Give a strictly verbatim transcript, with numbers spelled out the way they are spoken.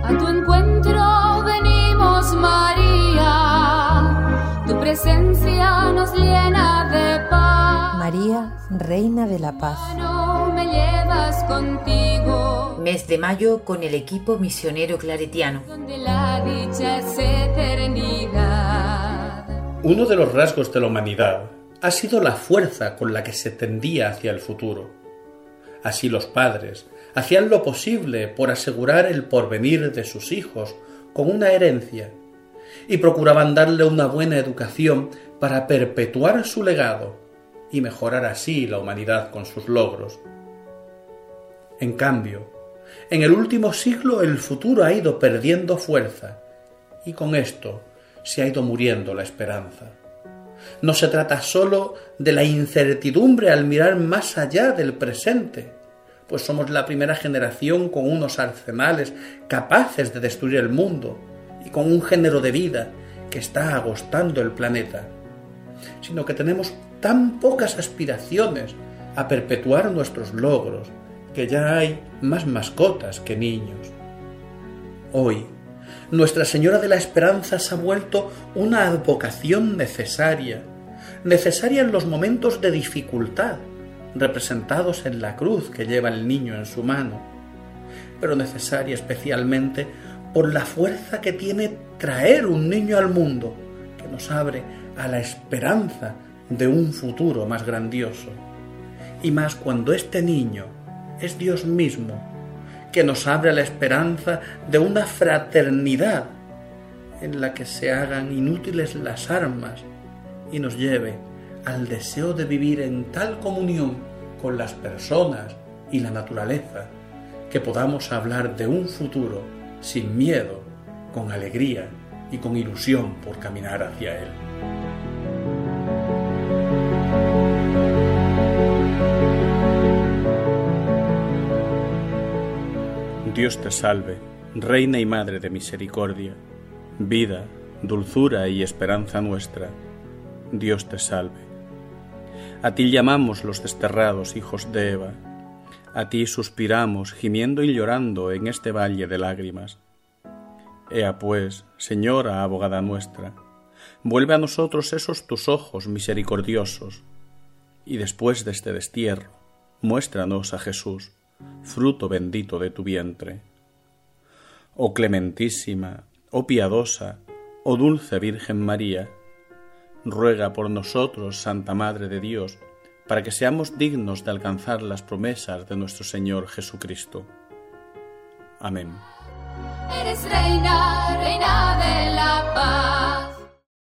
A tu encuentro venimos, María, tu presencia nos llena de paz. María, Reina de la Paz. No me llevas contigo. Mes de mayo con el equipo misionero claretiano. Donde la dicha es eternidad. Uno de los rasgos de la humanidad ha sido la fuerza con la que se tendía hacia el futuro. Así los padres hacían lo posible por asegurar el porvenir de sus hijos con una herencia y procuraban darle una buena educación para perpetuar su legado y mejorar así la humanidad con sus logros. En cambio, en el último siglo el futuro ha ido perdiendo fuerza y con esto se ha ido muriendo la esperanza. No se trata solo de la incertidumbre al mirar más allá del presente, pues somos la primera generación con unos arsenales capaces de destruir el mundo y con un género de vida que está agostando el planeta, sino que tenemos tan pocas aspiraciones a perpetuar nuestros logros que ya hay más mascotas que niños. Hoy, Nuestra Señora de la Esperanza se ha vuelto una advocación necesaria, necesaria en los momentos de dificultad, representados en la cruz que lleva el niño en su mano, pero necesaria especialmente por la fuerza que tiene traer un niño al mundo, que nos abre a la esperanza de un futuro más grandioso, y más cuando este niño es Dios mismo, que nos abre la esperanza de una fraternidad en la que se hagan inútiles las armas y nos lleve al deseo de vivir en tal comunión con las personas y la naturaleza que podamos hablar de un futuro sin miedo, con alegría y con ilusión por caminar hacia él. Dios te salve, Reina y Madre de misericordia, vida, dulzura y esperanza nuestra. Dios te salve. A ti llamamos los desterrados hijos de Eva, a ti suspiramos gimiendo y llorando en este valle de lágrimas. Ea pues, Señora abogada nuestra, vuelve a nosotros esos tus ojos misericordiosos, y después de este destierro, muéstranos a Jesús, fruto bendito de tu vientre. Oh clementísima, oh piadosa, oh dulce Virgen María, ruega por nosotros, Santa Madre de Dios, para que seamos dignos de alcanzar las promesas de nuestro Señor Jesucristo. Amén. Eres reina, reina